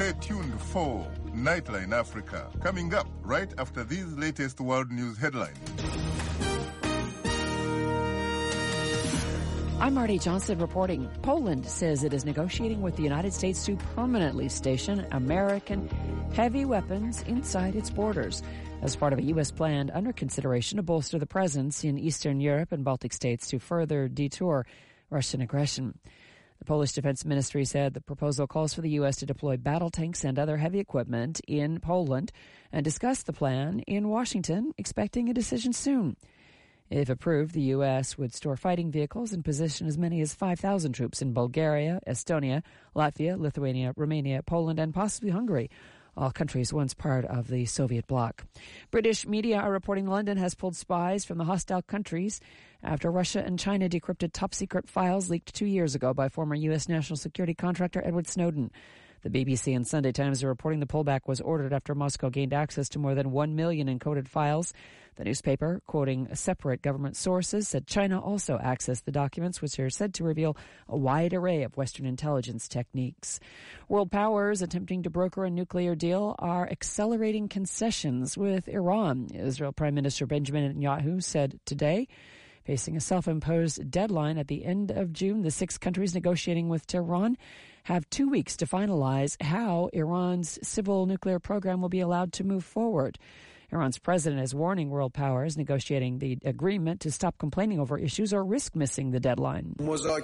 Stay tuned for Nightline Africa, coming up right after these latest world news headlines. I'm Marty Johnson reporting. Poland says it is negotiating with the United States to permanently station American heavy weapons inside its borders as part of a U.S. plan under consideration to bolster the presence in Eastern Europe and Baltic states to further detour Russian aggression. The Polish Defense Ministry said the proposal calls for the U.S. to deploy battle tanks and other heavy equipment in Poland and discuss the plan in Washington, expecting a decision soon. If approved, the U.S. would store fighting vehicles and position as many as 5,000 troops in Bulgaria, Estonia, Latvia, Lithuania, Romania, Poland, and possibly Hungary, all countries once part of the Soviet bloc. British media are reporting London has pulled spies from the hostile countries after Russia and China decrypted top-secret files leaked 2 years ago by former U.S. national security contractor Edward Snowden. The BBC and Sunday Times are reporting the pullback was ordered after Moscow gained access to more than 1 million encoded files. The newspaper, quoting separate government sources, said China also accessed the documents, which are said to reveal a wide array of Western intelligence techniques. World powers attempting to broker a nuclear deal are accelerating concessions with Iran. Israel Prime Minister Benjamin Netanyahu said today, facing a self-imposed deadline at the end of June, the 6 countries negotiating with Tehran have 2 weeks to finalize how Iran's civil nuclear program will be allowed to move forward. Iran's president is warning world powers negotiating the agreement to stop complaining over issues or risk missing the deadline.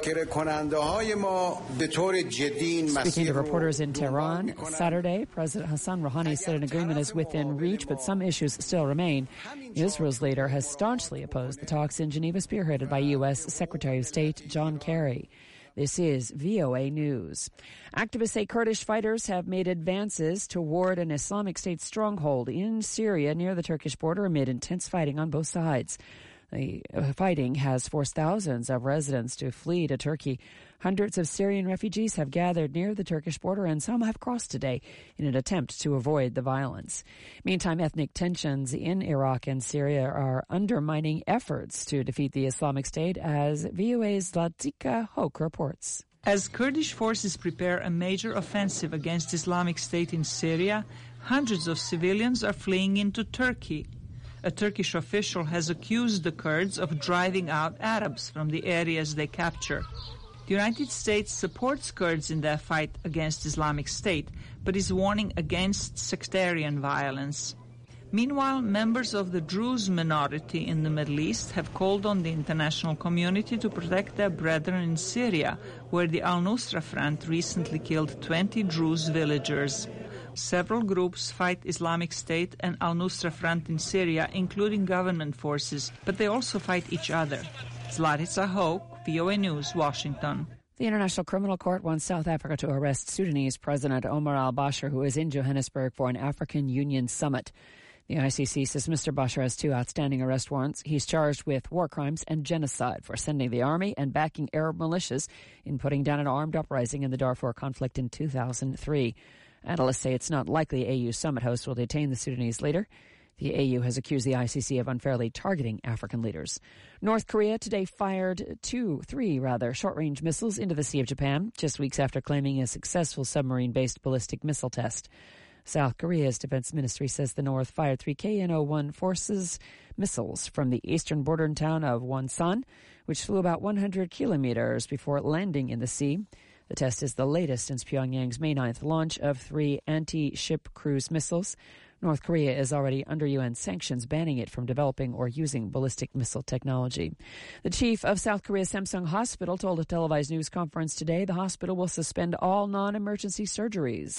Speaking to reporters in Tehran Saturday, President Hassan Rouhani said an agreement is within reach, but some issues still remain. Israel's leader has staunchly opposed the talks in Geneva, spearheaded by U.S. Secretary of State John Kerry. This is VOA News. Activists say Kurdish fighters have made advances toward an Islamic State stronghold in Syria near the Turkish border amid intense fighting on both sides. The fighting has forced thousands of residents to flee to Turkey. Hundreds of Syrian refugees have gathered near the Turkish border, and some have crossed today in an attempt to avoid the violence. Meantime, ethnic tensions in Iraq and Syria are undermining efforts to defeat the Islamic State, as VOA's Zlatica Hoke reports. As Kurdish forces prepare a major offensive against Islamic State in Syria, hundreds of civilians are fleeing into Turkey. A Turkish official has accused the Kurds of driving out Arabs from the areas they capture. The United States supports Kurds in their fight against Islamic State, but is warning against sectarian violence. Meanwhile, members of the Druze minority in the Middle East have called on the international community to protect their brethren in Syria, where the Al-Nusra Front recently killed 20 Druze villagers. Several groups fight Islamic State and Al-Nusra Front in Syria, including government forces, but they also fight each other. Zlatica Hoke, VOA News, Washington. The International Criminal Court wants South Africa to arrest Sudanese President Omar al-Bashir, who is in Johannesburg for an African Union summit. The ICC says Mr. Bashir has 2 outstanding arrest warrants. He's charged with war crimes and genocide for sending the army and backing Arab militias in putting down an armed uprising in the Darfur conflict in 2003. Analysts say it's not likely AU summit hosts will detain the Sudanese leader. The AU has accused the ICC of unfairly targeting African leaders. North Korea today fired three short-range missiles into the Sea of Japan, just weeks after claiming a successful submarine-based ballistic missile test. South Korea's defense ministry says the North fired 3 KN-01 forces missiles from the eastern border town of Wonsan, which flew about 100 kilometers before landing in the sea. The test is the latest since Pyongyang's May 9th launch of 3 anti-ship cruise missiles. North Korea is already under UN sanctions banning it from developing or using ballistic missile technology. The chief of South Korea's Samsung Hospital told a televised news conference today the hospital will suspend all non-emergency surgeries.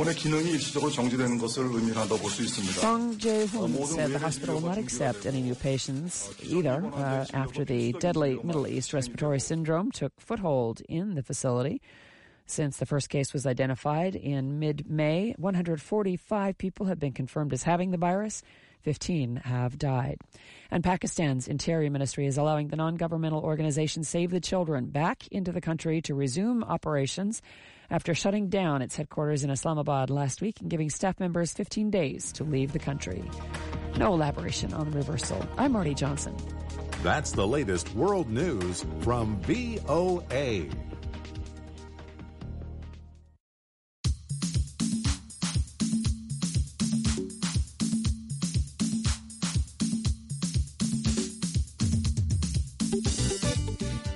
Song Jae-hoon said the hospital will not accept any new patients either after the deadly Middle East respiratory syndrome took foothold in the facility. Since the first case was identified in mid-May, 145 people have been confirmed as having the virus. 15 have died. And Pakistan's Interior Ministry is allowing the non-governmental organization Save the Children back into the country to resume operations after shutting down its headquarters in Islamabad last week and giving staff members 15 days to leave the country. No elaboration on the reversal. I'm Marty Johnson. That's the latest world news from VOA.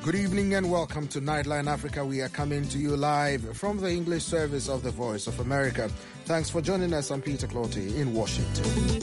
Good evening and welcome to Nightline Africa. We are coming to you live from the English service of the Voice of America. Thanks for joining us. I'm Peter Clotty in Washington.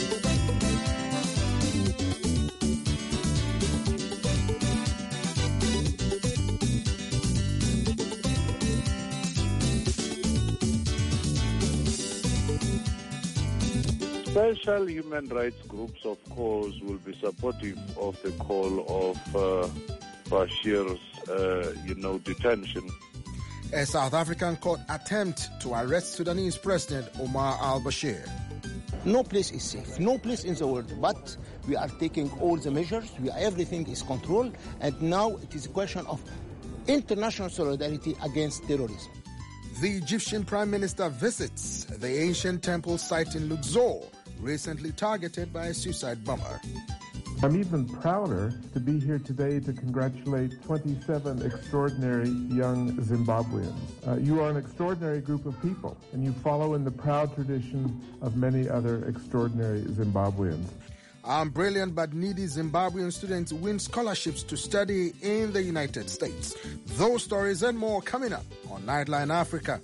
Special human rights groups, of course, will be supportive of the call of Bashir's, detention. A South African court attempt to arrest Sudanese President Omar al-Bashir. No place is safe, no place in the world, but we are taking all the measures, everything is controlled, and now it is a question of international solidarity against terrorism. The Egyptian Prime Minister visits the ancient temple site in Luxor, recently targeted by a suicide bomber. I'm even prouder to be here today to congratulate 27 extraordinary young Zimbabweans. You are an extraordinary group of people, and you follow in the proud tradition of many other extraordinary Zimbabweans. Brilliant but needy Zimbabwean students win scholarships to study in the United States. Those stories and more coming up on Nightline Africa.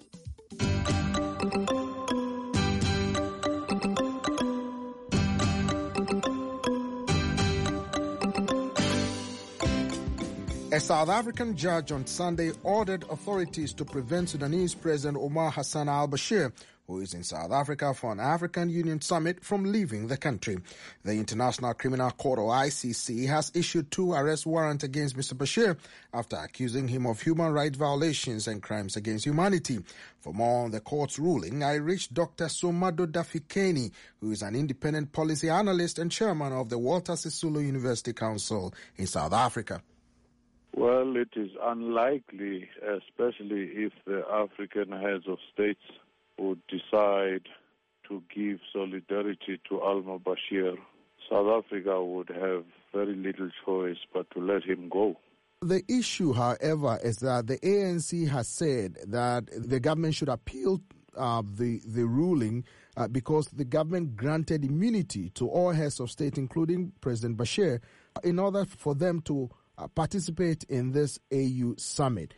A South African judge on Sunday ordered authorities to prevent Sudanese President Omar Hassan al-Bashir, who is in South Africa for an African Union summit, from leaving the country. The International Criminal Court, or ICC, has issued 2 arrest warrants against Mr. Bashir after accusing him of human rights violations and crimes against humanity. For more on the court's ruling, I reached Dr. Somado Dafikeni, who is an independent policy analyst and chairman of the Walter Sisulu University Council in South Africa. Well, it is unlikely, especially if the African heads of states would decide to give solidarity to al-Bashir. South Africa would have very little choice but to let him go. The issue, however, is that the ANC has said that the government should appeal the ruling because the government granted immunity to all heads of state, including President Bashir, in order for them to participate in this AU summit.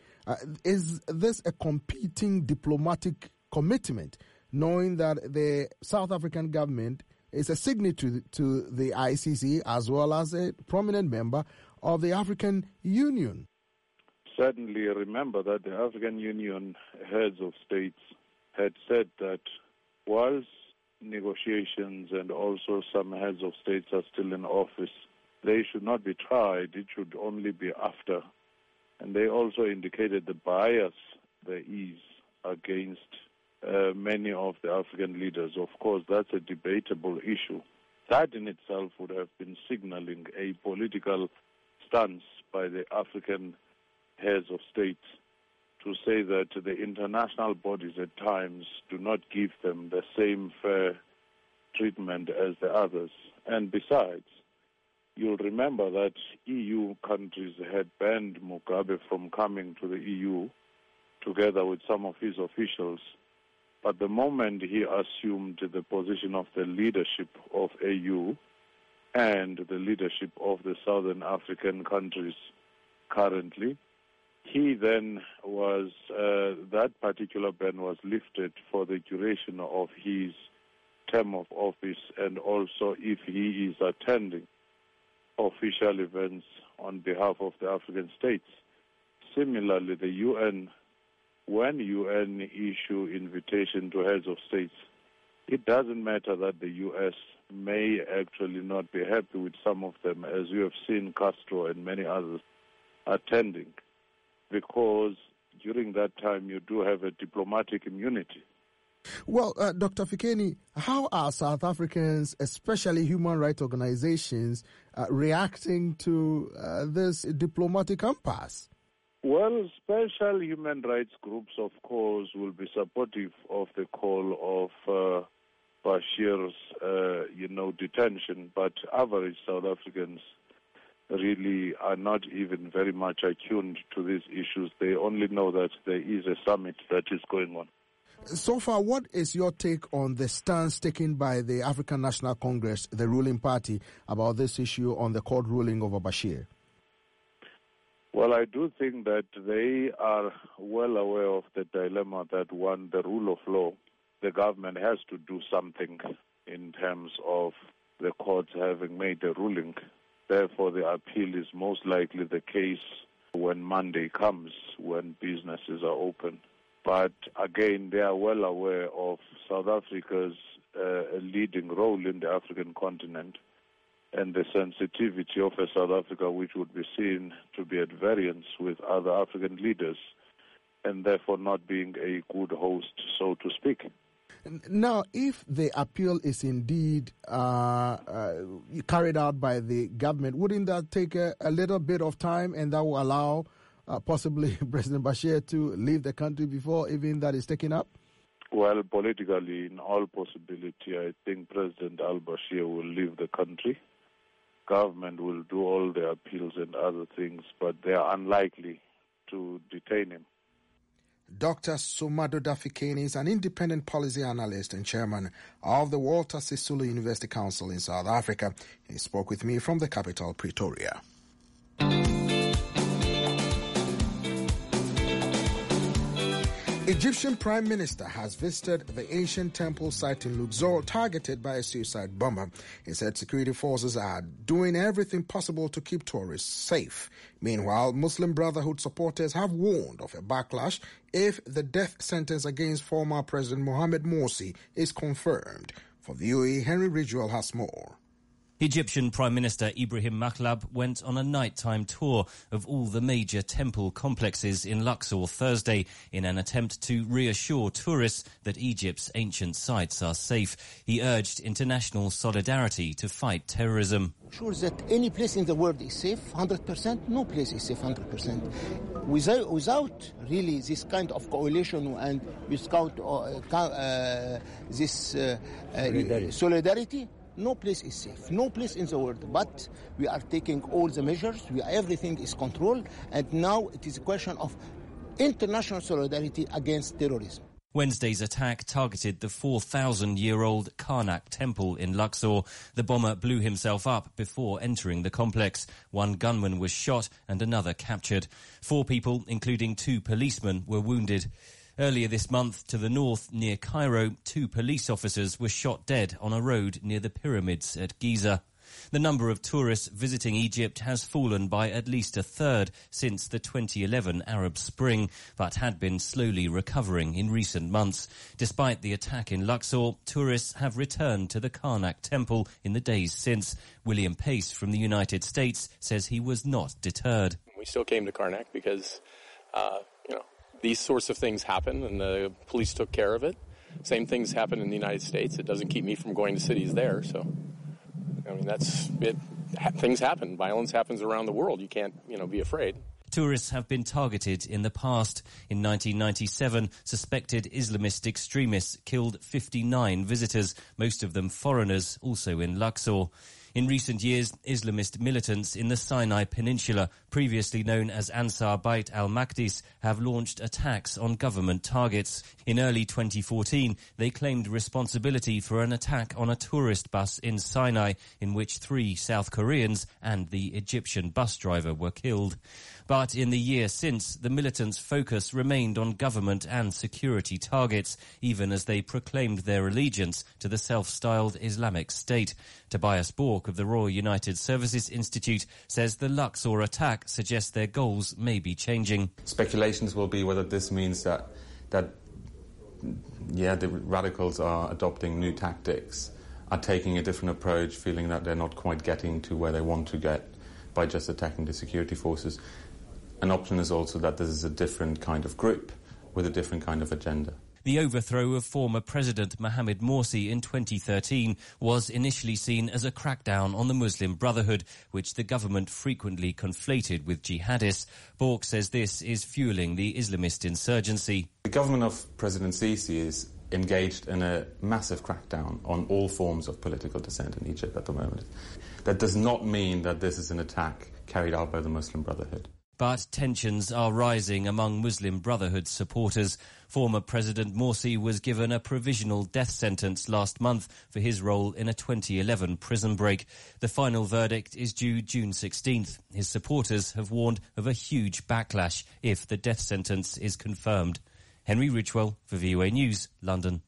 Is this a competing diplomatic commitment, knowing that the South African government is a signatory to the ICC as well as a prominent member of the African Union? Certainly, remember that the African Union heads of states had said that whilst negotiations and also some heads of states are still in office, they should not be tried, it should only be after. And they also indicated the bias there is against many of the African leaders. Of course, that's a debatable issue. That in itself would have been signaling a political stance by the African heads of states to say that the international bodies at times do not give them the same fair treatment as the others. And besides, you'll remember that EU countries had banned Mugabe from coming to the EU together with some of his officials. But the moment he assumed the position of the leadership of AU and the leadership of the Southern African countries currently, he then was, that particular ban was lifted for the duration of his term of office, and also if he is attending official events on behalf of the African states. Similarly, the UN, when UN issue invitation to heads of states, it doesn't matter that the US may actually not be happy with some of them, as you have seen Castro and many others attending, because during that time you do have a diplomatic immunity. Well, Dr. Fikeni, how are South Africans, especially human rights organizations, reacting to this diplomatic impasse? Well, special human rights groups, of course, will be supportive of the call of Bashir's, detention, but average South Africans really are not even very much attuned to these issues. They only know that there is a summit that is going on. So far, what is your take on the stance taken by the African National Congress, the ruling party, about this issue on the court ruling over Bashir? Well, I do think that they are well aware of the dilemma that, one, the rule of law, the government has to do something in terms of the courts having made a ruling. Therefore, the appeal is most likely the case when Monday comes, when businesses are open. But again, they are well aware of South Africa's leading role in the African continent and the sensitivity of a South Africa which would be seen to be at variance with other African leaders and therefore not being a good host, so to speak. Now, if the appeal is indeed carried out by the government, wouldn't that take a little bit of time, and that will allow possibly President Bashir to leave the country before even that is taken up? Well, politically, in all possibility, I think President al-Bashir will leave the country. Government will do all the appeals and other things, but they are unlikely to detain him. Dr. Sumado Dafikeni is an independent policy analyst and chairman of the Walter Sisulu University Council in South Africa. He spoke with me from the capital, Pretoria. Egyptian Prime Minister has visited the ancient temple site in Luxor targeted by a suicide bomber. He said security forces are doing everything possible to keep tourists safe. Meanwhile, Muslim Brotherhood supporters have warned of a backlash if the death sentence against former President Mohamed Morsi is confirmed. For VOA, Henry Ridgewell has more. Egyptian Prime Minister Ibrahim Makhlab went on a nighttime tour of all the major temple complexes in Luxor Thursday in an attempt to reassure tourists that Egypt's ancient sites are safe. He urged international solidarity to fight terrorism. Sure that any place in the world is safe, 100%. No place is safe, 100%. Without really this kind of coalition and without this solidarity, no place is safe, no place in the world. But we are taking all the measures, everything is controlled, and now it is a question of international solidarity against terrorism. Wednesday's attack targeted the 4,000-year-old Karnak temple in Luxor. The bomber blew himself up before entering the complex. One gunman was shot and another captured. 4 people, including 2 policemen, were wounded. Earlier this month, to the north, near Cairo, 2 police officers were shot dead on a road near the pyramids at Giza. The number of tourists visiting Egypt has fallen by at least a third since the 2011 Arab Spring, but had been slowly recovering in recent months. Despite the attack in Luxor, tourists have returned to the Karnak temple in the days since. William Pace from the United States says he was not deterred. We still came to Karnak because, these sorts of things happen, and the police took care of it. Same things happen in the United States. It doesn't keep me from going to cities there. So, that's it. Things happen. Violence happens around the world. You can't, be afraid. Tourists have been targeted in the past. In 1997, suspected Islamist extremists killed 59 visitors, most of them foreigners, also in Luxor. In recent years, Islamist militants in the Sinai Peninsula, previously known as Ansar Bait al-Maqdis, have launched attacks on government targets. In early 2014, they claimed responsibility for an attack on a tourist bus in Sinai, in which 3 South Koreans and the Egyptian bus driver were killed. But in the year since, the militants' focus remained on government and security targets, even as they proclaimed their allegiance to the self-styled Islamic State. Tobias Bork of the Royal United Services Institute says the Luxor attack suggests their goals may be changing. Speculations will be whether this means that the radicals are adopting new tactics, are taking a different approach, feeling that they're not quite getting to where they want to get by just attacking the security forces. An option is also that this is a different kind of group with a different kind of agenda. The overthrow of former President Mohamed Morsi in 2013 was initially seen as a crackdown on the Muslim Brotherhood, which the government frequently conflated with jihadists. Bork says this is fueling the Islamist insurgency. The government of President Sisi is engaged in a massive crackdown on all forms of political dissent in Egypt at the moment. That does not mean that this is an attack carried out by the Muslim Brotherhood. But tensions are rising among Muslim Brotherhood supporters. Former President Morsi was given a provisional death sentence last month for his role in a 2011 prison break. The final verdict is due June 16th. His supporters have warned of a huge backlash if the death sentence is confirmed. Henry Ridgewell for VOA News, London.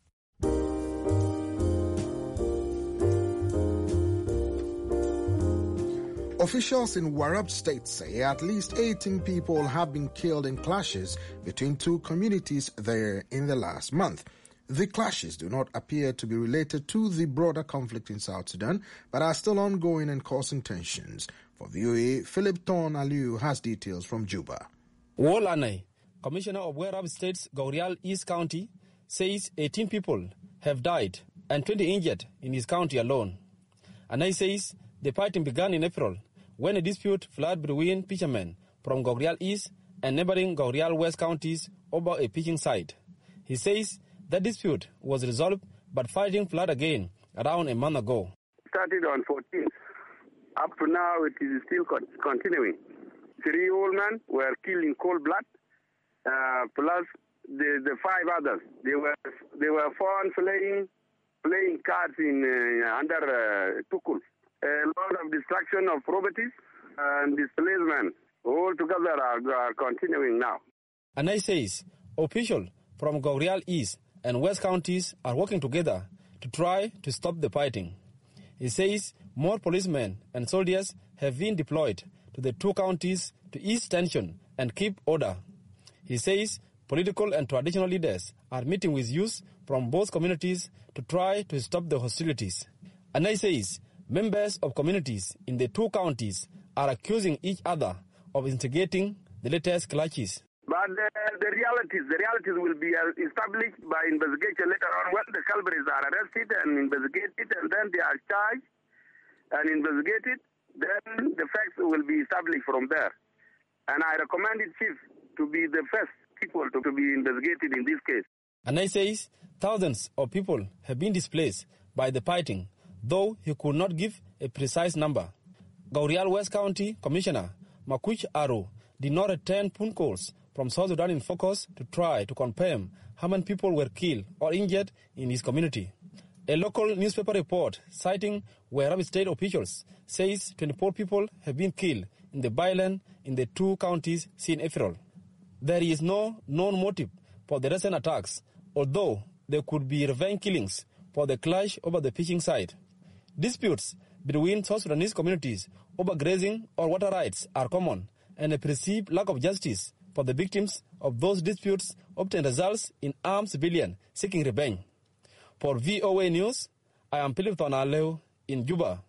Officials in Warab State say at least 18 people have been killed in clashes between two communities there in the last month. The clashes do not appear to be related to the broader conflict in South Sudan, but are still ongoing and causing tensions. For VOA, Philip Thorn Aliu has details from Juba. Wolanai, Commissioner of Warab State's Gaurial East County, says 18 people have died and 20 injured in his county alone. Anai says the fighting began in April when a dispute flared between fishermen from Gaurial East and neighboring Gaurial West counties over a fishing site. He says that dispute was resolved, but fighting flared again around a month ago. Started on 14th. Up to now, it is still continuing. 3 old men were killed in cold blood, plus the 5 others. They were found playing cards in under Tukul. A lot of destruction of properties and displacement all together are continuing now. Anai says officials from Gaurial East and West counties are working together to try to stop the fighting. He says more policemen and soldiers have been deployed to the 2 counties to ease tension and keep order. He says political and traditional leaders are meeting with youth from both communities to try to stop the hostilities. Anai says members of communities in the 2 counties are accusing each other of instigating the latest clashes. But the realities will be established by investigation later on when the culprits are arrested and investigated, and then they are charged and investigated. Then the facts will be established from there. And I recommended chief to be the first people to be investigated in this case. Anai says thousands of people have been displaced by the fighting, though he could not give a precise number. Gaurial West County Commissioner Makuch Aro did not return phone calls from South Sudan in Focus to try to confirm how many people were killed or injured in his community. A local newspaper report citing Warab State officials says 24 people have been killed in the violence in the 2 counties since April. There is no known motive for the recent attacks, although there could be revenge killings for the clash over the fishing site. Disputes between South Sudanese communities over grazing or water rights are common, and a perceived lack of justice for the victims of those disputes often results in armed civilians seeking revenge. For VOA News, I am Philip Tonaleu in Juba.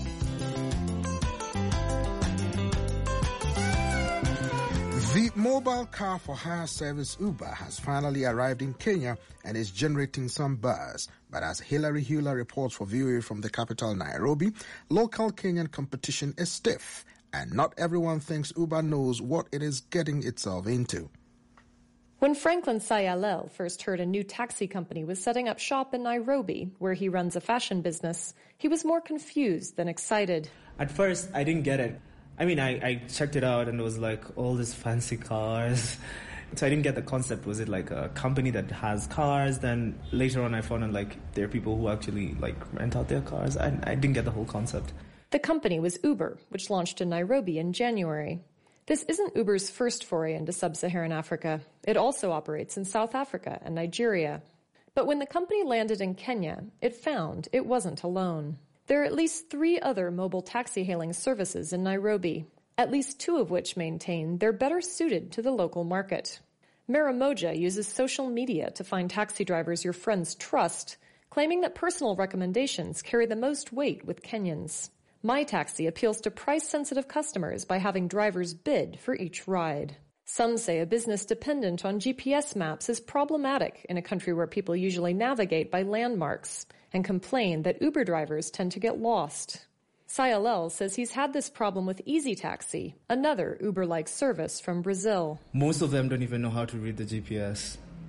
The mobile car for hire service Uber has finally arrived in Kenya and is generating some buzz. But as Hilary Hula reports for VOA from the capital Nairobi, local Kenyan competition is stiff, and not everyone thinks Uber knows what it is getting itself into. When Franklin Sayalel first heard a new taxi company was setting up shop in Nairobi, where he runs a fashion business, he was more confused than excited. At first, I didn't get it. I mean, I checked it out and it was like all these fancy cars. So I didn't get the concept. Was it like a company that has cars? Then later on I found out like there are people who actually like rent out their cars. I didn't get the whole concept. The company was Uber, which launched in Nairobi in January. This isn't Uber's first foray into sub-Saharan Africa. It also operates in South Africa and Nigeria. But when the company landed in Kenya, it found it wasn't alone. There are at least 3 other mobile taxi-hailing services in Nairobi, at least 2 of which maintain they're better suited to the local market. Maramoja uses social media to find taxi drivers your friends trust, claiming that personal recommendations carry the most weight with Kenyans. My Taxi appeals to price-sensitive customers by having drivers bid for each ride. Some say a business dependent on GPS maps is problematic in a country where people usually navigate by landmarks, and complain that Uber drivers tend to get lost. Sayalel says he's had this problem with Easy Taxi, another Uber-like service from Brazil. Most of them don't even know how to read the GPS.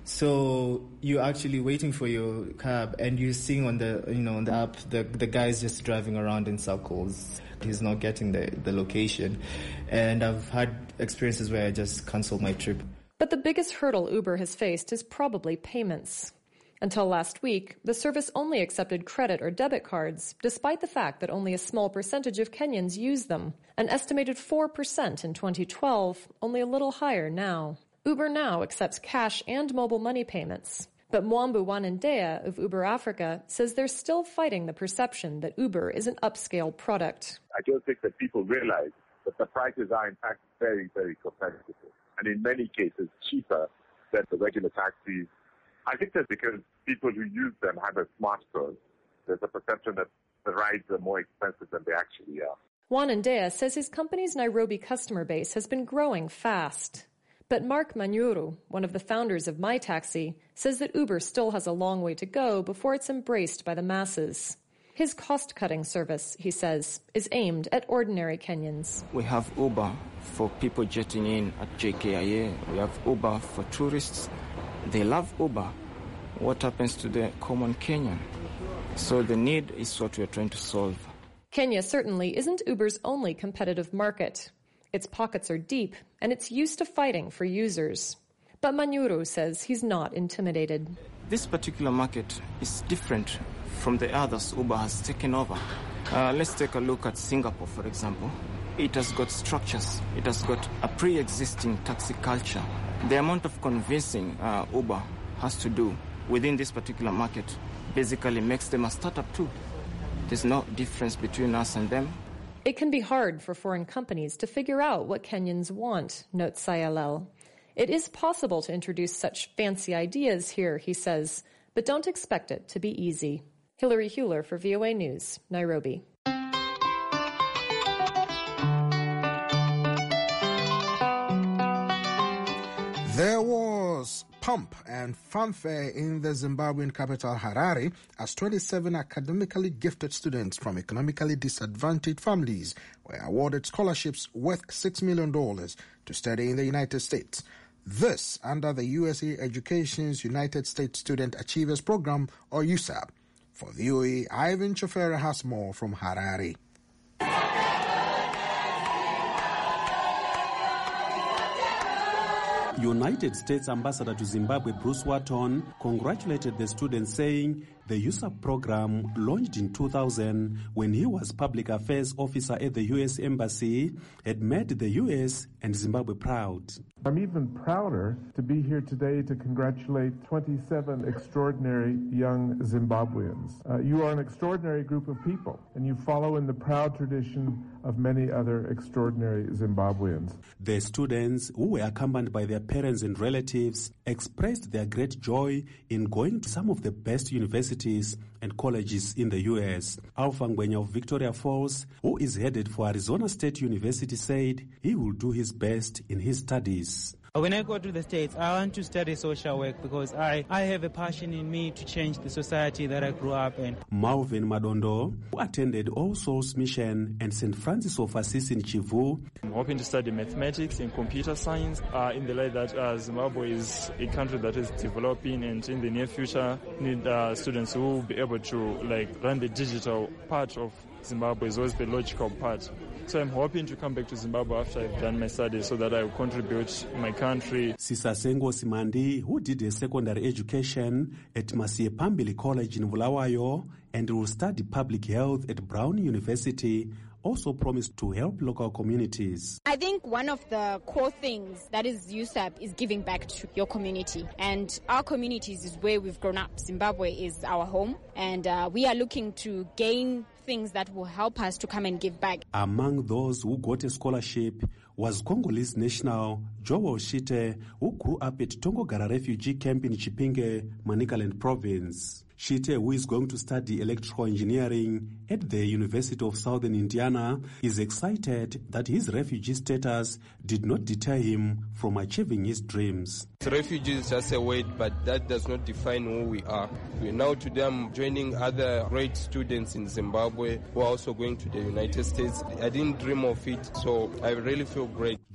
So you're actually waiting for your cab, and you're seeing on the on the app the guy's just driving around in circles. He's not getting the location, and I've had experiences where I just cancel my trip. But the biggest hurdle Uber has faced is probably payments. Until last week, the service only accepted credit or debit cards, despite the fact that only a small percentage of Kenyans use them. An estimated 4% in 2012, only a little higher now. Uber now accepts cash and mobile money payments. But Mwambu Wanendea of Uber Africa says they're still fighting the perception that Uber is an upscale product. I don't think that people realize that the prices are in fact very, very competitive, and in many cases cheaper than the regular taxis. I think that's because people who use them have a smartphone. There's a perception that the rides are more expensive than they actually are. Wanendea says his company's Nairobi customer base has been growing fast. But Mark Manyuru, one of the founders of MyTaxi, says that Uber still has a long way to go before it's embraced by the masses. His cost-cutting service, he says, is aimed at ordinary Kenyans. We have Uber for people jetting in at JKIA. We have Uber for tourists. They love Uber. What happens to the common Kenyan? So the need is what we're trying to solve. Kenya certainly isn't Uber's only competitive market. Its pockets are deep, and it's used to fighting for users. But Manyuru says he's not intimidated. This particular market is different from the others Uber has taken over. Let's take a look at Singapore, for example. It has got structures. It has got a pre-existing taxi culture. The amount of convincing Uber has to do within this particular market basically makes them a startup too. There's no difference between us and them. It can be hard for foreign companies to figure out what Kenyans want, notes Sayalel. It is possible to introduce such fancy ideas here, he says, but don't expect it to be easy. Hilary Hewler for VOA News, Nairobi. There was pomp and fanfare in the Zimbabwean capital Harare as 27 academically gifted students from economically disadvantaged families were awarded scholarships worth $6 million to study in the United States. This under the USA Education's United States Student Achievers Program, or USAP. For VOA, Ivan Chofera has more from Harare. United States Ambassador to Zimbabwe Bruce Wharton congratulated the students, saying the USAP program, launched in 2000 when he was public affairs officer at the U.S. Embassy, had made the U.S. and Zimbabwe proud. I'm even prouder to be here today to congratulate 27 extraordinary young Zimbabweans. You are an extraordinary group of people, and you follow in the proud tradition of many other extraordinary Zimbabweans. The students, who were accompanied by their parents and relatives, expressed their great joy in going to some of the best universities and colleges in the U.S. Alpha Ngwenya of Victoria Falls, who is headed for Arizona State University, said he will do his best in his studies. When I go to the States, I want to study social work because I have a passion in me to change the society that I grew up in. Malvin Madondo, who attended All Souls Mission and St. Francis of Assisi in Chivu. I'm hoping to study mathematics and computer science in the light that Zimbabwe is a country that is developing, and in the near future need students who will be able to run the digital part of Zimbabwe as well as the logical part. So I'm hoping to come back to Zimbabwe after I've done my studies so that I will contribute my country. Sisasengo Simandi, who did a secondary education at Masie Pambili College in Bulawayo and will study public health at Brown University, also promised to help local communities. I think one of the core things that is USAP is giving back to your community. And our communities is where we've grown up. Zimbabwe is our home. And we are looking to gain things that will help us to come and give back. Among those who got a scholarship was Congolese national Joel Shite, who grew up at Tongogara refugee camp in Chipinge, Manicaland province. Shite, who is going to study electrical engineering at the University of Southern Indiana, is excited that his refugee status did not deter him from achieving his dreams. Refugee is just a word, but that does not define who we are. Now today I'm joining other great students in Zimbabwe who are also going to the United States. I didn't dream of it, so I really feel great.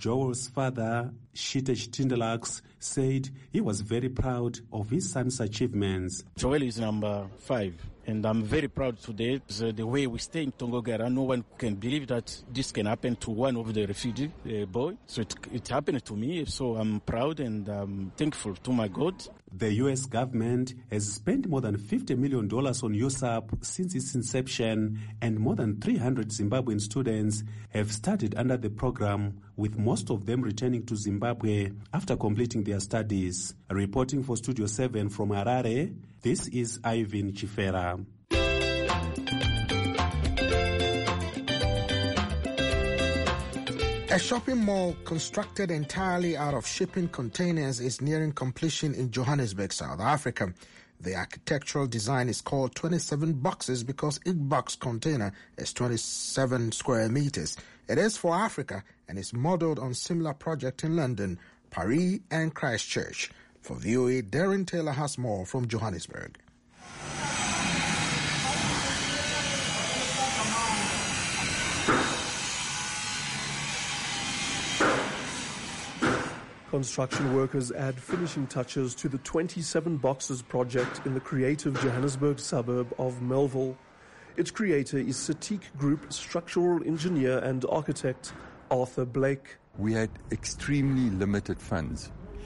Joel's father, Shite Chitindalax, said he was very proud of his son's achievements. Joel is number 5, and I'm very proud today. The way we stay in Tongogara, no one can believe that this can happen to one of the refugee boy. So it happened to me, so I'm proud and I'm thankful to my God. The U.S. government has spent more than $50 million on USAP since its inception, and more than 300 Zimbabwean students have studied under the program, with most of them returning to Zimbabwe after completing their studies. Reporting for Studio 7 from Harare, this is Ivan Chifera. A shopping mall constructed entirely out of shipping containers is nearing completion in Johannesburg, South Africa. The architectural design is called 27 boxes because each box container is 27 square meters. It is for Africa and is modeled on similar project in London, Paris and Christchurch. For VOA, Darren Taylor has more from Johannesburg. Construction workers add finishing touches to the 27 boxes project in the creative Johannesburg suburb of Melville. Its creator is Satik Group structural engineer and architect Arthur Blake. We had extremely limited funds.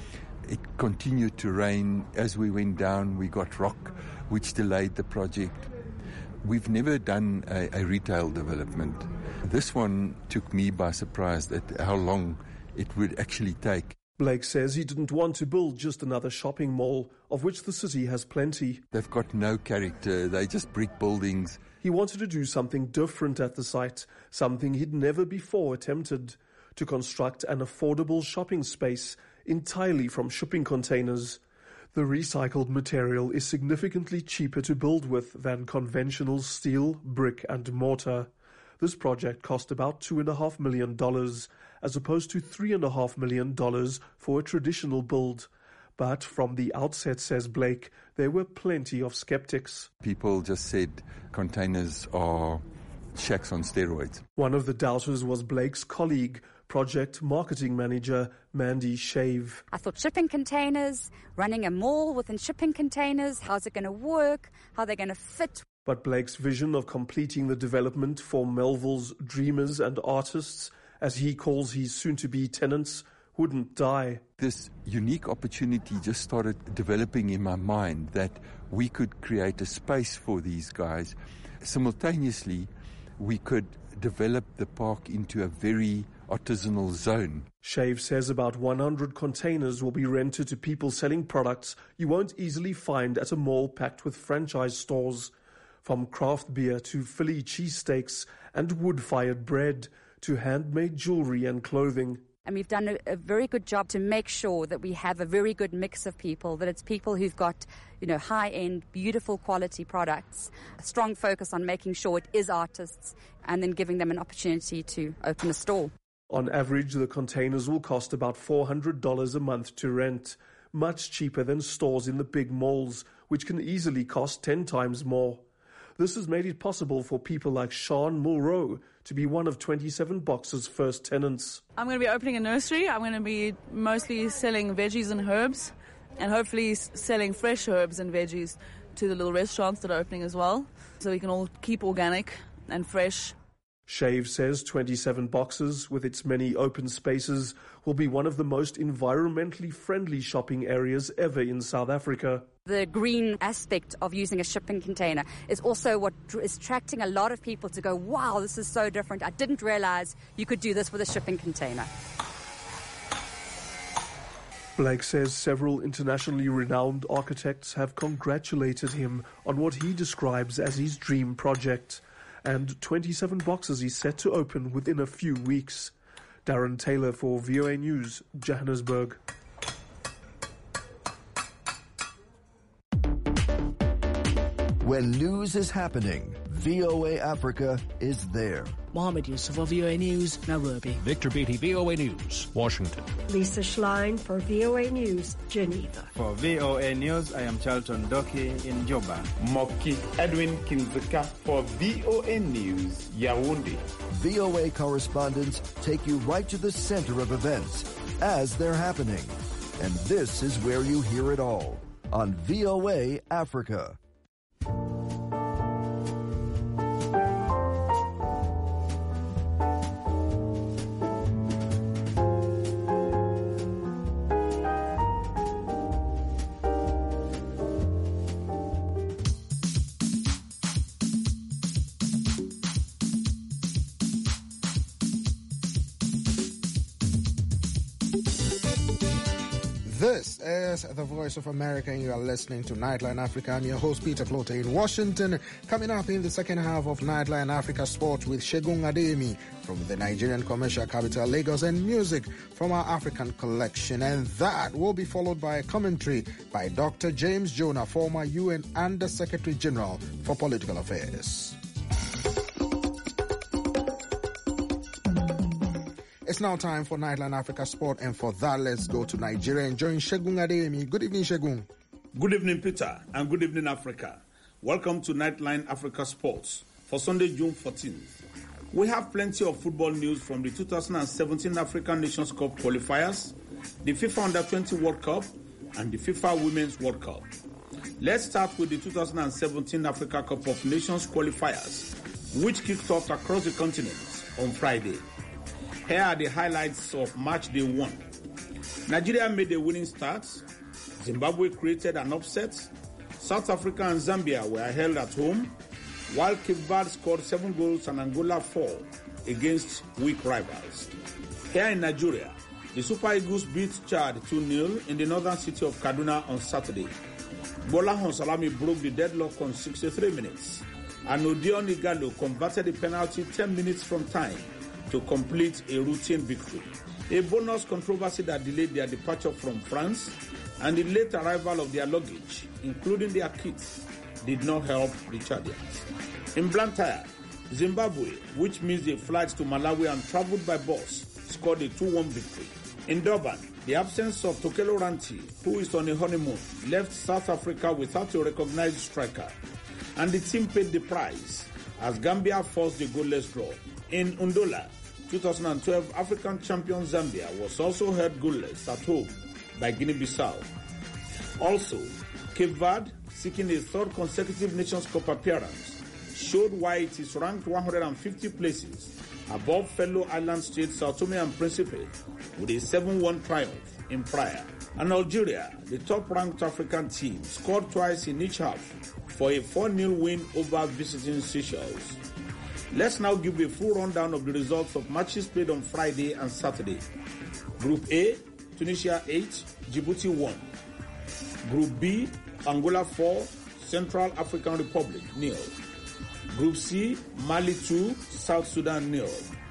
It continued to rain. As we went down, we got rock, which delayed the project. We've never done a retail development. This one took me by surprise at how long it would actually take. Blake says he didn't want to build just another shopping mall, of which the city has plenty. They've got no character. They're just brick buildings. He wanted to do something different at the site, something he'd never before attempted, to construct an affordable shopping space entirely from shipping containers. The recycled material is significantly cheaper to build with than conventional steel, brick and mortar. This project cost about $2.5 million, as opposed to $3.5 million for a traditional build. But from the outset, says Blake, there were plenty of skeptics. People just said containers are shacks on steroids. One of the doubters was Blake's colleague, project marketing manager Mandy Shave. I thought shipping containers, running a mall within shipping containers, how's it going to work, how they're going to fit. But Blake's vision of completing the development for Melville's dreamers and artists, as he calls his soon-to-be tenants, wouldn't die. This unique opportunity just started developing in my mind that we could create a space for these guys. Simultaneously, we could develop the park into a very artisanal zone. Shave says about 100 containers will be rented to people selling products you won't easily find at a mall packed with franchise stores. From craft beer to Philly cheesesteaks and wood-fired bread to handmade jewelry and clothing. And we've done a very good job to make sure that we have a very good mix of people, that it's people who've got, high-end, beautiful quality products, a strong focus on making sure it is artists, and then giving them an opportunity to open a store. On average, the containers will cost about $400 a month to rent, much cheaper than stores in the big malls, which can easily cost 10 times more. This has made it possible for people like Sean Mulrow to be one of 27 Box's first tenants. I'm going to be opening a nursery. I'm going to be mostly selling veggies and herbs, and hopefully selling fresh herbs and veggies to the little restaurants that are opening as well, so we can all keep organic and fresh. Shave says 27 Boxes, with its many open spaces, will be one of the most environmentally friendly shopping areas ever in South Africa. The green aspect of using a shipping container is also what is attracting a lot of people to go, wow, this is so different. I didn't realize you could do this with a shipping container. Blake says several internationally renowned architects have congratulated him on what he describes as his dream project. And 27 Boxes is set to open within a few weeks. Darren Taylor for VOA News, Johannesburg. When news is happening, VOA Africa is there. Mohammed Yusuf for VOA News, Nairobi. Victor Beattie, VOA News, Washington. Lisa Schlein for VOA News, Geneva. For VOA News, I am Charlton Doki in Juba. Moki Edwin Kinzika for VOA News, Yaoundé. VOA correspondents take you right to the center of events as they're happening. And this is where you hear it all on VOA Africa. This is the Voice of America, and you are listening to Nightline Africa. I'm your host, Peter Clote, in Washington. Coming up in the second half of Nightline Africa Sport with Segun Ademi from the Nigerian commercial capital, Lagos, and music from our African collection. And that will be followed by a commentary by Dr. James Jonah, former UN Under Secretary General for Political Affairs. It's now time for Nightline Africa Sport, and for that, let's go to Nigeria and join Segun Ademi. Good evening, Segun. Good evening, Peter, and good evening, Africa. Welcome to Nightline Africa Sports for Sunday, June 14th. We have plenty of football news from the 2017 African Nations Cup qualifiers, the FIFA Under-20 World Cup, and the FIFA Women's World Cup. Let's start with the 2017 Africa Cup of Nations qualifiers, which kicked off across the continent on Friday. Here are the highlights of match day 1. Nigeria made a winning start. Zimbabwe created an upset. South Africa and Zambia were held at home, while Cape Verde scored 7 goals and Angola 4 against weak rivals. Here in Nigeria, the Super Eagles beat Chad 2-0 in the northern city of Kaduna on Saturday. Bola Salami broke the deadlock on 63 minutes, and Odion Igalo converted the penalty 10 minutes from time to complete a routine victory. A bonus controversy that delayed their departure from France and the late arrival of their luggage, including their kits, did not help the Chadians. In Blantyre, Zimbabwe, which missed a flight to Malawi and traveled by bus, scored a 2-1 victory. In Durban, the absence of Tokelo Ranti, who is on a honeymoon, left South Africa without a recognized striker, and the team paid the price as Gambia forced a goalless draw. In Undola, 2012 African champion Zambia was also held goalless at home by Guinea-Bissau. Also, Cape Verde, seeking a third consecutive Nations Cup appearance, showed why it is ranked 150 places above fellow island state Sao Tome and Principe with a 7-1 triumph in Praia. And Algeria, the top-ranked African team, scored twice in each half for a 4-0 win over visiting Seychelles. Let's now give a full rundown of the results of matches played on Friday and Saturday. Group A, Tunisia 8, Djibouti 1. Group B, Angola 4, Central African Republic 0. Group C, Mali 2, South Sudan 0.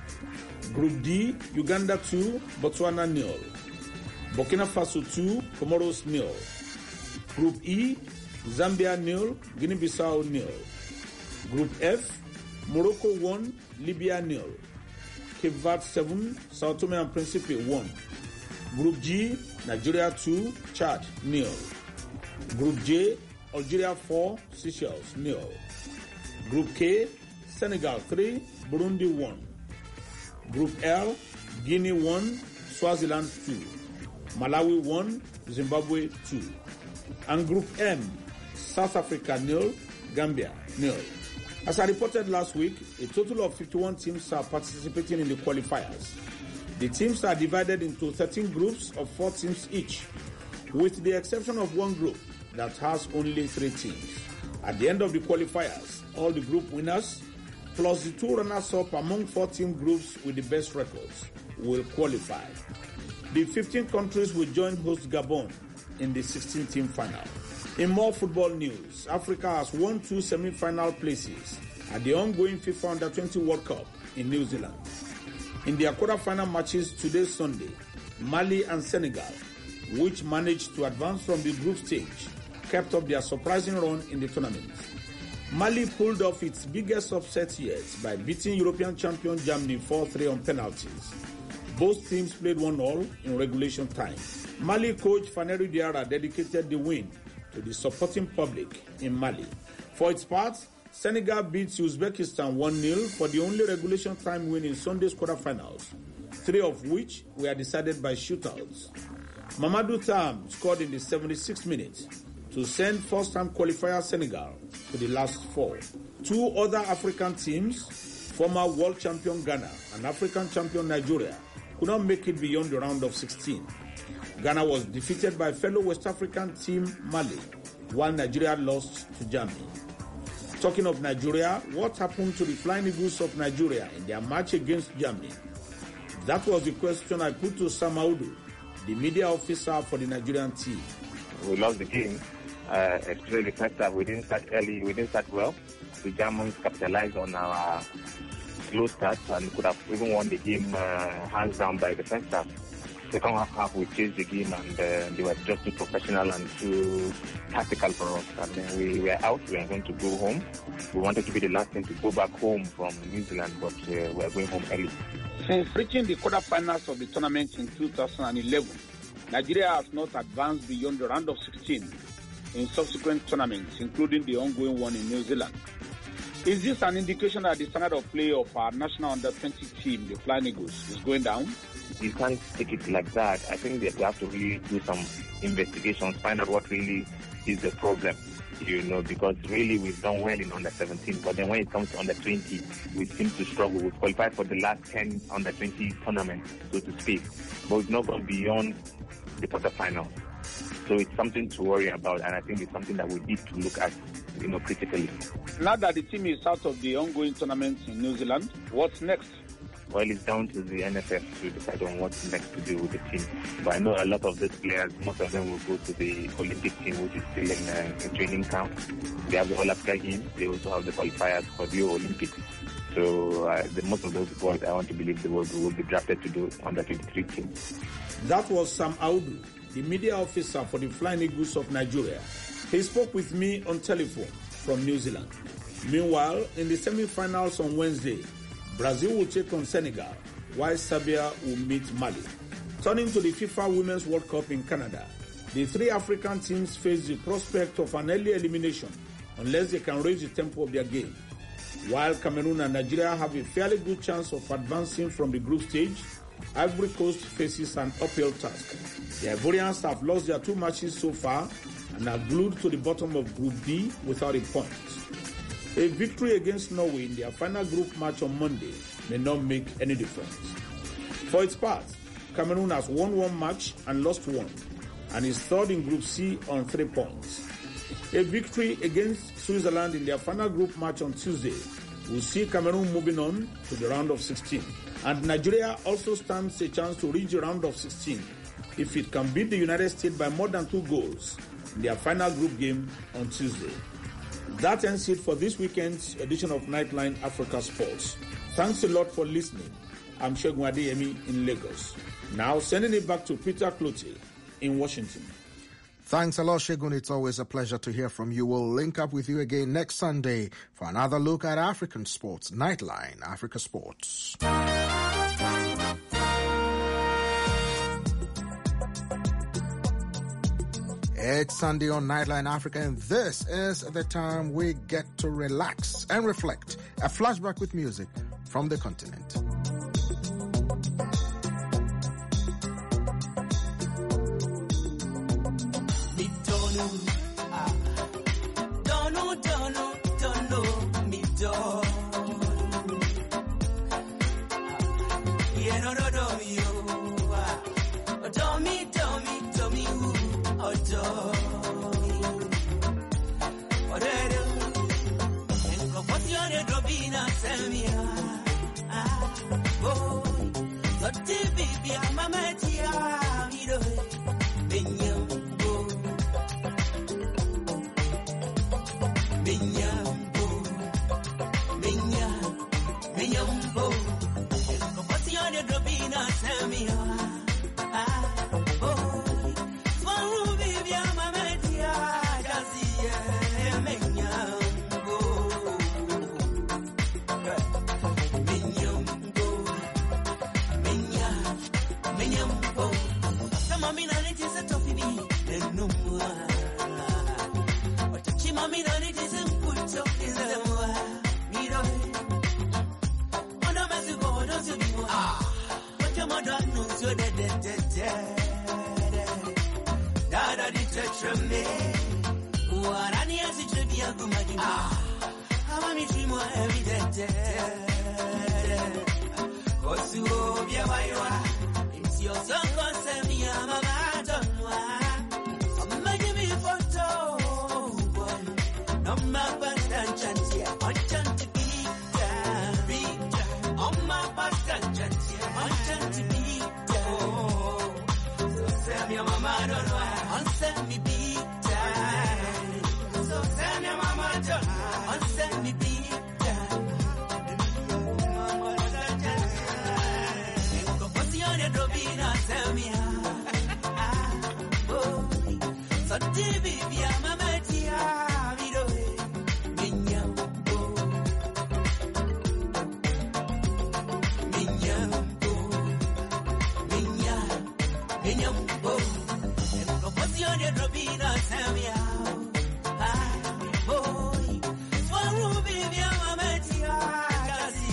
Group D, Uganda 2, Botswana 0. Burkina Faso 2, Comoros 0. Group E, Zambia 0, Guinea-Bissau 0. Group F, Morocco 1, Libya 0. Cape Verde 7, Sao Tome and Principe 1. Group G, Nigeria 2, Chad 0. Group J, Algeria 4, Seychelles 0. Group K, Senegal 3, Burundi 1. Group L, Guinea 1, Swaziland 2. Malawi 1, Zimbabwe 2. And Group M, South Africa 0, Gambia 0. As I reported last week, a total of 51 teams are participating in the qualifiers. The teams are divided into 13 groups of 4 teams each, with the exception of one group that has only 3 teams. At the end of the qualifiers, all the group winners, plus the 2 runners-up among 4 team groups with the best records, will qualify. The 15 countries will join host Gabon in the 16-team final. In more football news, Africa has won 2 semi-final places at the ongoing FIFA Under-20 World Cup in New Zealand. In their quarter-final matches today Sunday, Mali and Senegal, which managed to advance from the group stage, kept up their surprising run in the tournament. Mali pulled off its biggest upset yet by beating European champion Germany 4-3 on penalties. Both teams played 1-1 in regulation time. Mali coach Faneri Diarra dedicated the win to the supporting public in Mali. For its part, Senegal beat Uzbekistan 1-0 for the only regulation time win in Sunday's quarterfinals, 3 of which were decided by shootouts. Mamadou Tam scored in the 76th minute to send first-time qualifier Senegal to the last 4. 2 other African teams, former world champion Ghana and African champion Nigeria, could not make it beyond the round of 16. Ghana was defeated by fellow West African team Mali, while Nigeria lost to Germany. Talking of Nigeria, what happened to the Flying Eagles of Nigeria in their match against Germany? That was the question I put to Sam Audu, the media officer for the Nigerian team. We lost the game, especially the first half. We didn't start early, we didn't start well. The Germans capitalized on our slow start and could have even won the game hands down by the first half. Second half we changed the game and they were just too professional and too tactical for us. And then we were out, we were going to go home. We wanted to be the last team to go back home from New Zealand, but we were going home early. Since reaching the quarterfinals of the tournament in 2011, Nigeria has not advanced beyond the round of 16 in subsequent tournaments, including the ongoing one in New Zealand. Is this an indication that the standard of play of our national under-20 team, the Flying Eagles, is going down? You can't take it like that. I think that we have to really do some investigations, find out what really is the problem, because really we've done well in under-17, but then when it comes to under-20, we seem to struggle. We've qualified for the last 10 under-20 tournaments, so to speak, but we've not gone beyond the quarterfinals. So it's something to worry about, and I think it's something that we need to look at, critically. Now that the team is out of the ongoing tournament in New Zealand, what's next? Well, it's down to the NFF to decide on what's next to do with the team. But I know a lot of these players, most of them will go to the Olympic team, which is still in training camp. They have the All Africa game. They also have the qualifiers for the Olympics. So most of those boys, I want to believe they will be drafted to do under-23 team. That was Sam Audu, the media officer for the Flying Eagles of Nigeria. He spoke with me on telephone from New Zealand. Meanwhile, in the semi-finals on Wednesday, Brazil will take on Senegal, while Serbia will meet Mali. Turning to the FIFA Women's World Cup in Canada, the 3 African teams face the prospect of an early elimination unless they can raise the tempo of their game. While Cameroon and Nigeria have a fairly good chance of advancing from the group stage, Ivory Coast faces an uphill task. The Ivorians have lost their 2 matches so far and are glued to the bottom of Group B without a point. A victory against Norway in their final group match on Monday may not make any difference. For its part, Cameroon has won 1 match and lost 1, and is third in Group C on 3 points. A victory against Switzerland in their final group match on Tuesday will see Cameroon moving on to the round of 16. And Nigeria also stands a chance to reach the round of 16 if it can beat the United States by more than 2 goals in their final group game on Tuesday. That ends it for this weekend's edition of Nightline Africa Sports. Thanks a lot for listening. I'm Segun Adeyemi in Lagos. Now sending it back to Peter Cloutey in Washington. Thanks a lot, Segun. It's always a pleasure to hear from you. We'll link up with you again next Sunday for another look at African sports. Nightline Africa Sports. It's Sunday on Nightline Africa, and this is the time we get to relax and reflect. A flashback with music from the continent. Oh Mami no need to put your is the more. Me no. Ono mesuko ono subiwo. What your mother knows you dead. Dada di tetrame. Warani asitribia kumajima. Mami trimo every day. Kosuo bia waiwa. It's your song concept me mama don't wa. Imagine photo. No my past and chance here. On chance to be on my past and chance here. On chance to be so send me mama don't wa. On send me big time. So send me mama don't wa. On send me big time. Go put on the robina tell me so TV via mama tia video minyambo go put on the robina tell me boy for via mama tia kasi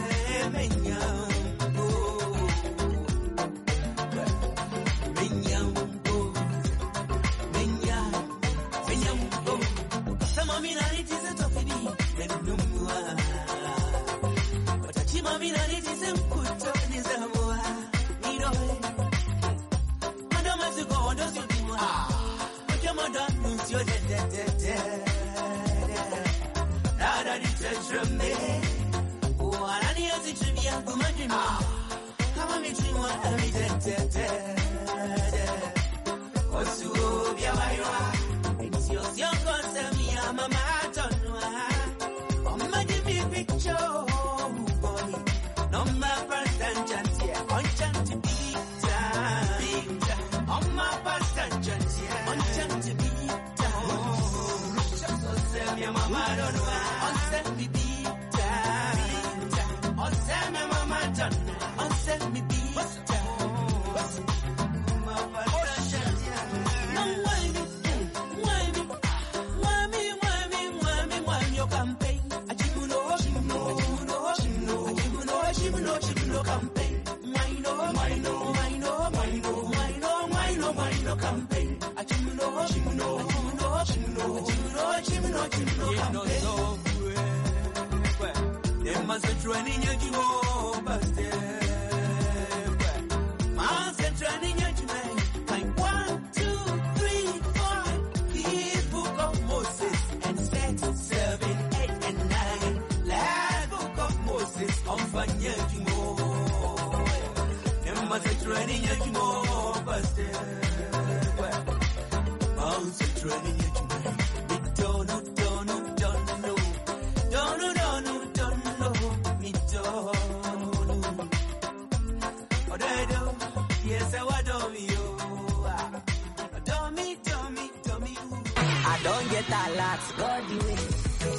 I don't get a lot, God the way.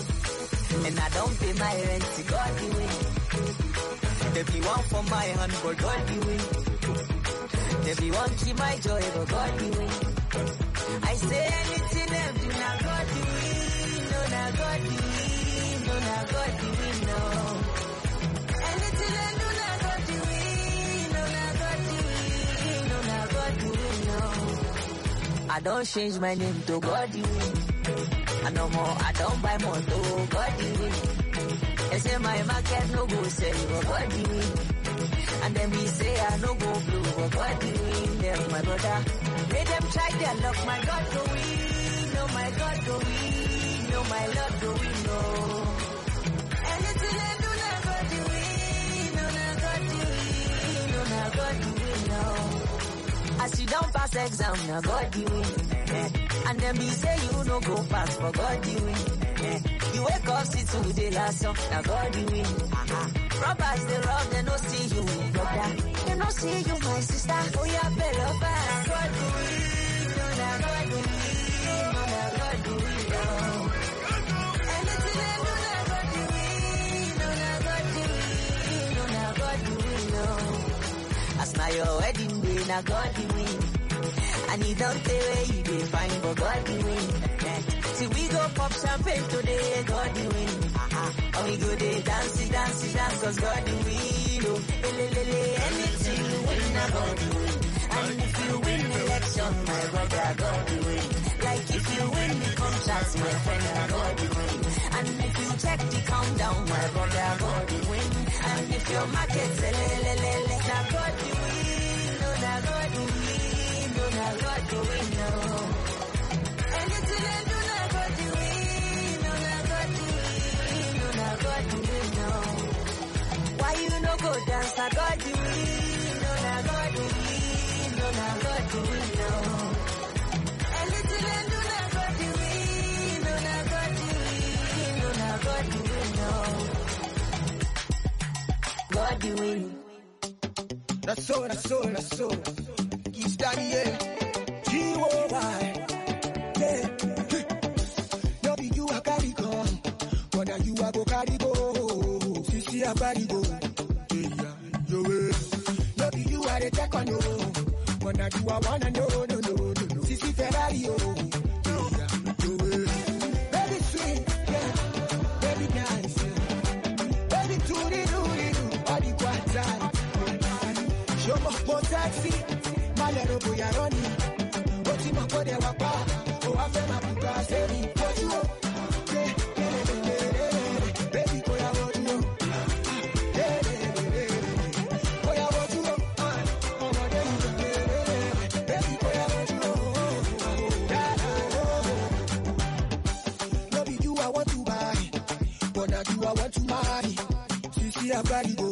And I don't pay my rent, God the way. There be one for my hand, but God the way. There be one keep my joy, but God the way. I say anything them do not God the way. No, not God the way. No, not God the way, no. Anything them do not God the way. No, not God the way. No, not God the way, no. I don't change my name to God the way. I no more, I don't buy more to God the way. They say my market no go sell, but God the way. And then we say I no go blue, but God the way. Them my brother, let them try their luck, my God go win. No, my God go win. No, my Lord go win, no. Anything they do, not God the way. No, not God the way. No, not God the way, no. As you don't pass exam, now God the way. And then me say you no go pass, for God the way. You wake up, see today last song, now God the way. Robbers they rob, they no see you, brother. They no see you, my sister. Oh yeah, better pass. God the way, no, now God the way. No, now God the way, no. Anything they do, now God the way. No, now God the way. No, now God the way, no. As now your wedding day, now God the way. And you don't say where you be fine, but God the way. See, we go pop champagne today, God the win. And we go there dance, cause God the win. Oh, anything you win, I God the win. And if you win election, my brother, God the win. Like if you win the contract, my friend, I God the win. And if you check the countdown, my brother, I God the win. And if your market, I God the win. No, I God the win. No, I God the win, no. Anything I do, I God the win. No, I God the win. No, I God the win, no. Why you no go dance, I God the win. No, I God the win. No, I God the win, no. Anything I do, I God the win. No, I God the win. No, I God the win, no. God the win. That's so. Keep studying, yeah. G-O-Y. Yeah. No be you a carry go. But now you a go carry go. Sisi a carry go. Yeah, yo. No be you a the check on you. But now you a wanna no. Sisi Ferrari, yo. Baby sweet, yeah. Baby nice, yeah. Baby do body quite. Show more taxi, my little boy are running. But you might go there, oh, I feel my people are saying, what you want? Baby, boy, I want you. Boy, I want you. Baby, boy, I want you. No be you I want to buy, but now you I want to marry. See, I got go.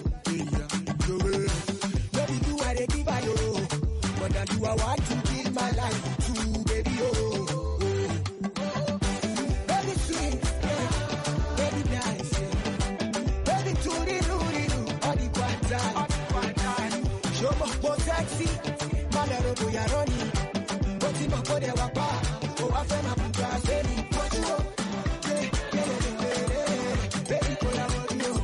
I want to give my life to baby, oh. Baby sweet, yeah. Baby nice, yeah. Baby do all the quantity. Show more taxi, my little boy are running. But you might go there, oh, I feel my people are saying, what you want? Baby, boy, I want you.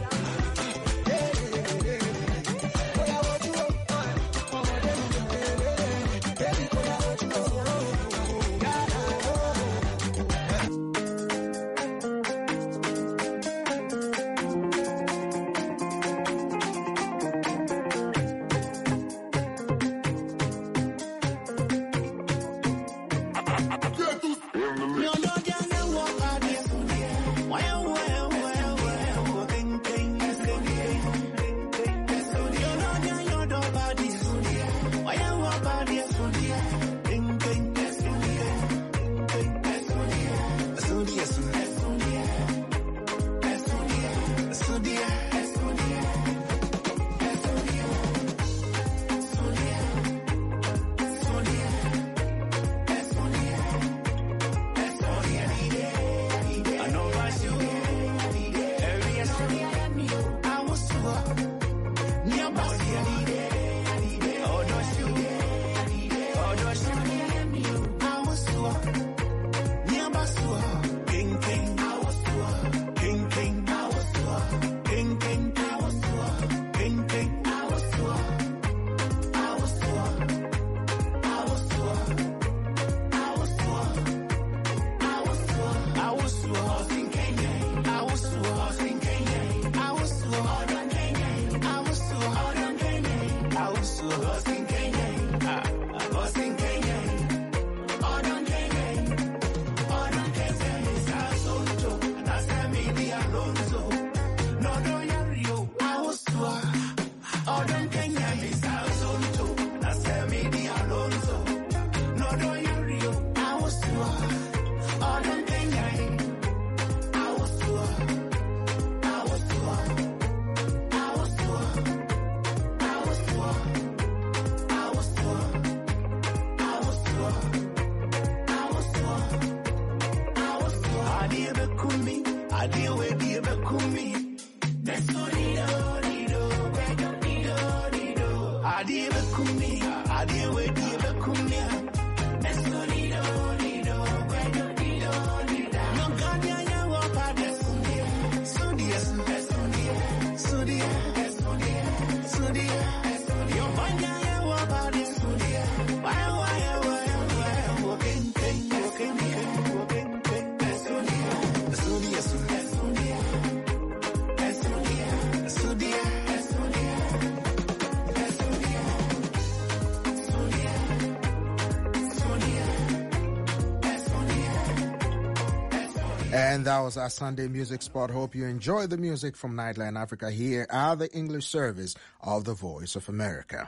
And that was our Sunday music spot. Hope you enjoy the music from Nightline Africa here at the English service of the Voice of America.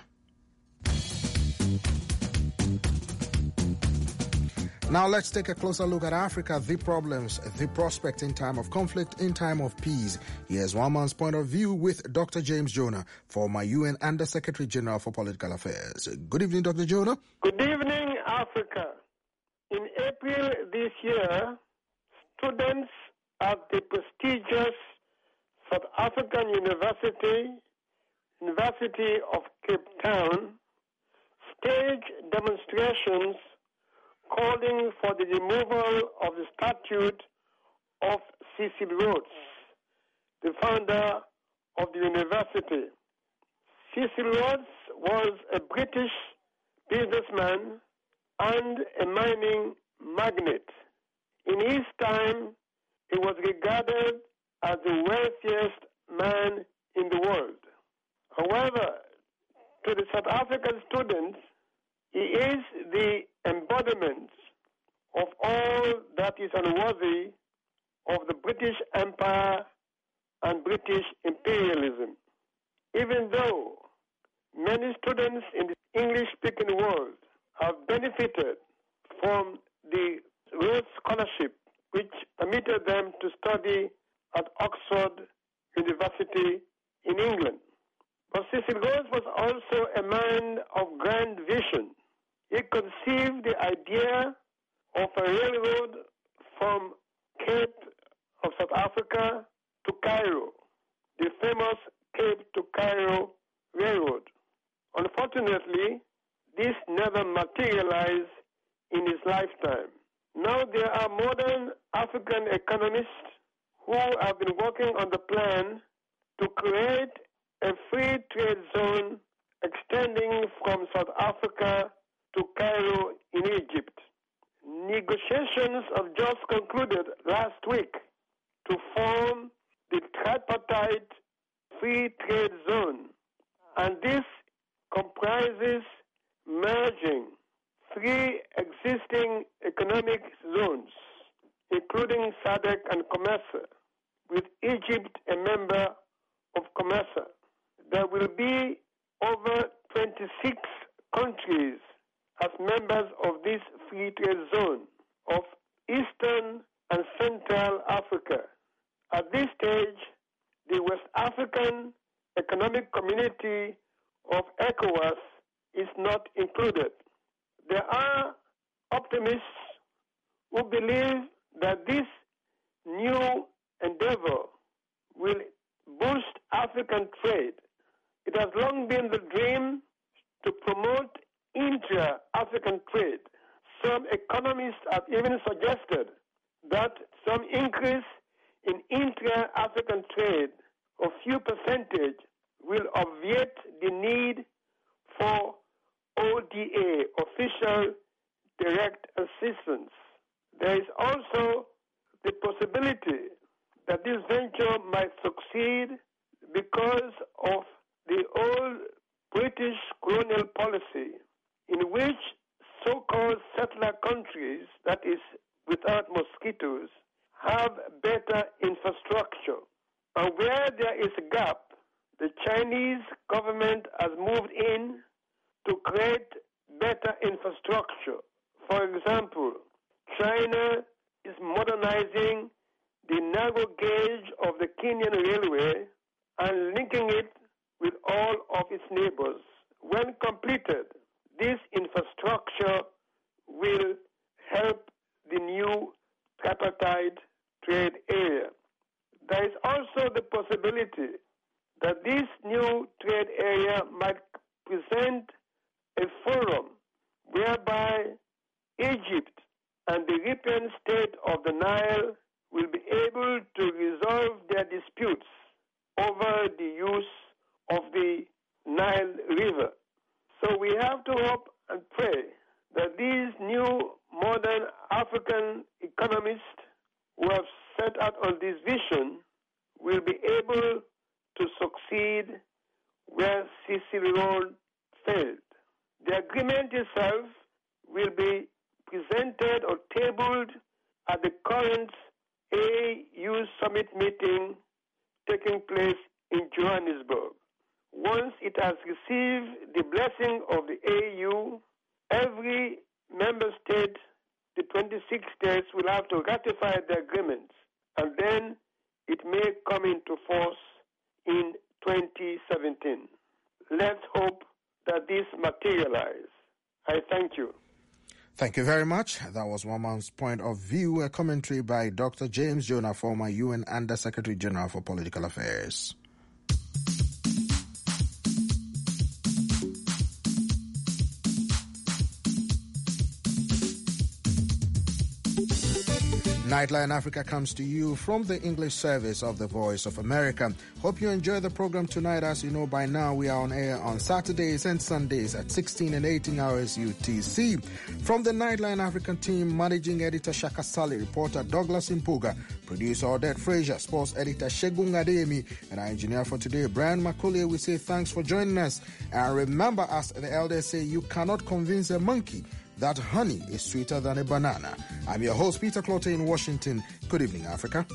Now let's take a closer look at Africa, the problems, the prospect in time of conflict, in time of peace. Here's one man's point of view with Dr. James Jonah, former UN Under Secretary General for Political Affairs. Good evening, Dr. Jonah. Good evening, Africa. In April this year, students at the prestigious South African University of Cape Town, staged demonstrations calling for the removal of the statue of Cecil Rhodes, the founder of the university. Cecil Rhodes was a British businessman and a mining magnate. In his time, he was regarded as the wealthiest man in the world. However, to the South African students, he is the embodiment of all that is unworthy of the British Empire and British imperialism. Even though many students in the English-speaking world have benefited from the Rhodes Scholarship, which permitted them to study at Oxford University in England. But Cecil Rhodes was also a man of grand vision. He conceived the idea of a railroad from Cape of South Africa to Cairo, the famous Cape to Cairo Railroad. Unfortunately, this never materialized in his lifetime. Now there are modern African economists who have been working on the plan to create a free trade zone extending from South Africa to Cairo in Egypt. Negotiations have just concluded last week to form the tripartite free trade zone, and this comprises merging three existing economic zones, including SADC and COMESA, with Egypt a member of COMESA. There will be over 26 countries as members of this free trade zone of Eastern and Central Africa. At this stage, the West African Economic Community of ECOWAS is not included. There are optimists who believe that this new endeavor will boost African trade. It has long been the dream to promote intra-African trade. Some economists have even suggested that some increase in intra-African trade of few percentage will obviate the need for ODA, official direct assistance. There is also the possibility that this venture might succeed because of the old British colonial policy in which so-called settler countries, that is, without mosquitoes, have better infrastructure. And where there is a gap, the Chinese government has moved in to create better infrastructure. For example, China is modernizing the narrow gauge of the Kenyan Railway and linking it with all of its neighbors. When completed, this infrastructure will help the new tripartite trade area. There is also the possibility that this new trade area might present a forum whereby Egypt and the European state of the Nile will be able to resolve their disputes over the use of the Nile River. So we have to hope and pray that these new modern African economists who have set out on this vision will be able to succeed where Cecil Rhodes failed. The agreement itself will be presented or tabled at the current AU summit meeting taking place in Johannesburg. Once it has received the blessing of the AU, every member state, the 26 states, will have to ratify the agreements, and then it may come into force in 2017. Let's hope that this materializes. I thank you. Thank you very much. That was one man's point of view, a commentary by Dr. James Jonah, former UN Under Secretary General for Political Affairs. Nightline Africa comes to you from the English service of the Voice of America. Hope you enjoy the program tonight. As you know by now, we are on air on Saturdays and Sundays at 16 and 18 hours UTC. From the Nightline African team, managing editor Shaka Sali, reporter Douglas Impuga, producer Odette Frazier, sports editor Shegun Ademi, and our engineer for today, Brian Macaulay, we say thanks for joining us. And remember, as the elders say, you cannot convince a monkey that honey is sweeter than a banana. I'm your host, Peter Clotte in Washington. Good evening, Africa.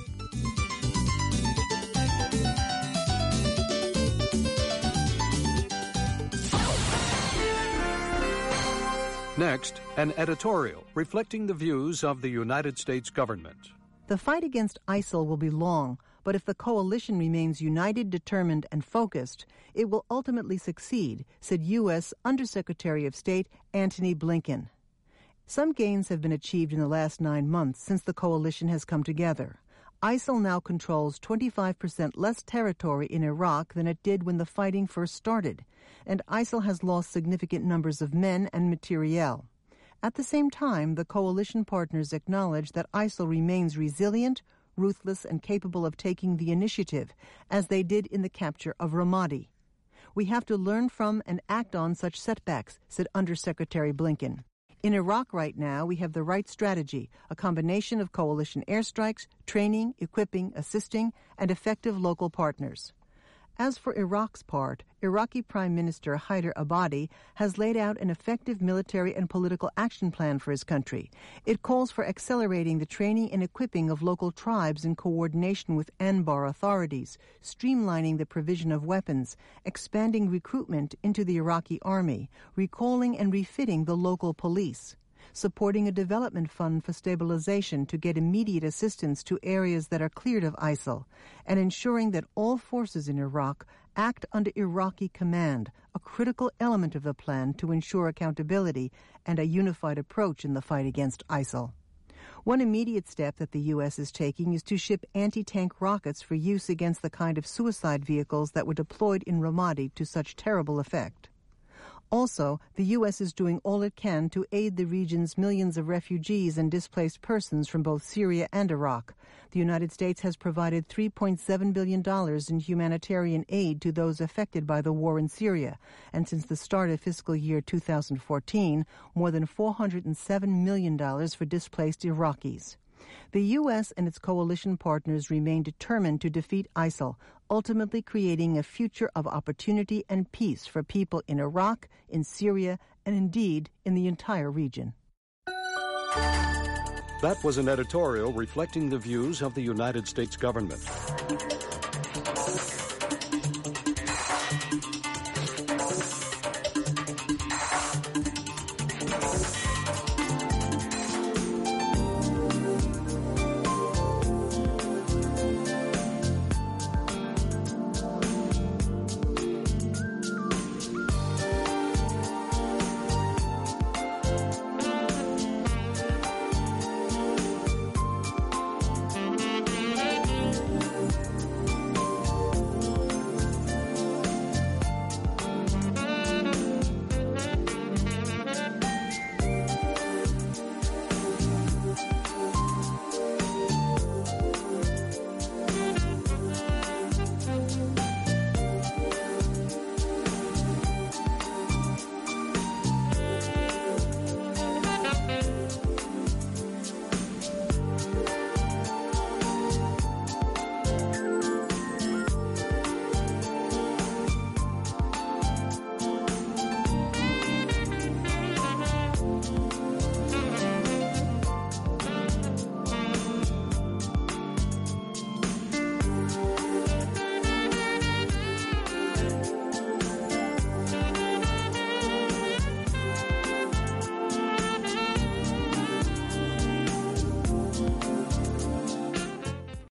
Next, an editorial reflecting the views of the United States government. The fight against ISIL will be long, but if the coalition remains united, determined, and focused, it will ultimately succeed, said U.S. Undersecretary of State Antony Blinken. Some gains have been achieved in the last 9 months since the coalition has come together. ISIL now controls 25% less territory in Iraq than it did when the fighting first started, and ISIL has lost significant numbers of men and materiel. At the same time, the coalition partners acknowledge that ISIL remains resilient, ruthless, and capable of taking the initiative, as they did in the capture of Ramadi. We have to learn from and act on such setbacks, said Undersecretary Blinken. In Iraq right now, we have the right strategy, a combination of coalition airstrikes, training, equipping, assisting, and effective local partners. As for Iraq's part, Iraqi Prime Minister Haider Abadi has laid out an effective military and political action plan for his country. It calls for accelerating the training and equipping of local tribes in coordination with Anbar authorities, streamlining the provision of weapons, expanding recruitment into the Iraqi army, recalling and refitting the local police, supporting a development fund for stabilization to get immediate assistance to areas that are cleared of ISIL, and ensuring that all forces in Iraq act under Iraqi command, a critical element of the plan to ensure accountability and a unified approach in the fight against ISIL. One immediate step that the U.S. is taking is to ship anti-tank rockets for use against the kind of suicide vehicles that were deployed in Ramadi to such terrible effect. Also, the U.S. is doing all it can to aid the region's millions of refugees and displaced persons from both Syria and Iraq. The United States has provided $3.7 billion in humanitarian aid to those affected by the war in Syria, and since the start of fiscal year 2014, more than $407 million for displaced Iraqis. The U.S. and its coalition partners remain determined to defeat ISIL, ultimately creating a future of opportunity and peace for people in Iraq, in Syria, and indeed in the entire region. That was an editorial reflecting the views of the United States government.